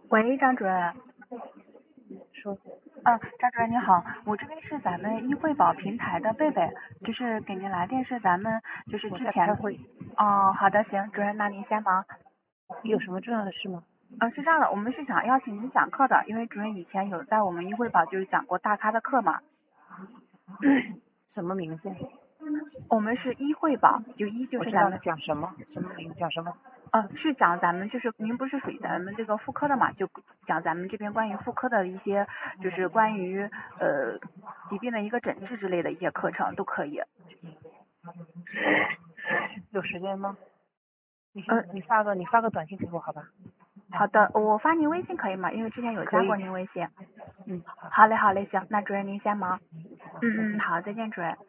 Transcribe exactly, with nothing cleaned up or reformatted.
喂，张主任。 说。 嗯，张主任你好，我这边是咱们医惠保平台的贝贝，就是给您来电是咱们就是我之前。 在开会。 哦，好的，行，主任，那您先忙。 有什么重要的事吗？ 嗯，是这样的，我们是想邀请您讲课的，因为主任以前有在我们医惠保就是讲过大咖的课嘛。 什么名字？ 我们是医惠保，就医就我知道是咱们。 讲什么，什么名讲什么？ 呃，是讲咱们就是您不是属于咱们这个妇科的嘛，就讲咱们这边关于妇科的一些，就是关于呃疾病的一个诊治之类的一些课程都可以。 有时间吗？你呃先，你发个你发个短信给我好吧？ 好的，我发您微信可以吗？因为之前有加过您微信。 嗯。 好嘞好嘞，行，那主任您先忙。嗯嗯，好，再见主任。